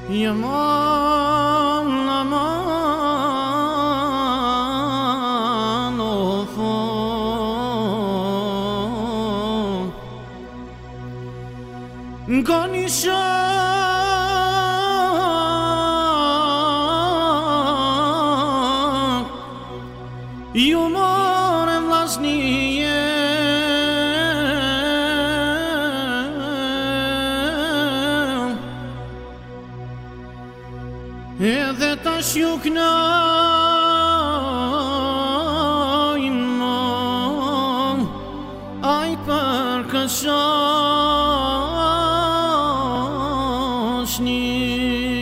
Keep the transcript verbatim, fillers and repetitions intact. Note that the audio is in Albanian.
Yaman aman of of Ganişak Yumor evlasniye Edhe tash ju knajnë mo Aj për kësashni